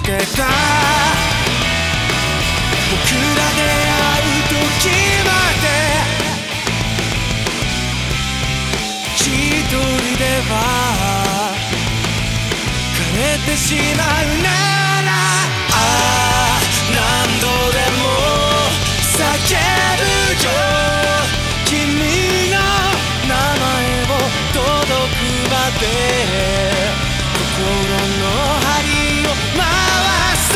てた僕ら出会う時まで一人では枯れてしまうなら何度でも叫ぶよ君の名前を届くまで心の針を回せ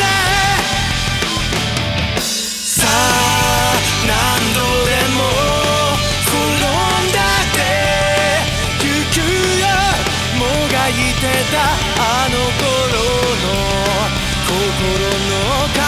さあ何度でも転んだってゆくよもがいてたあの頃の心の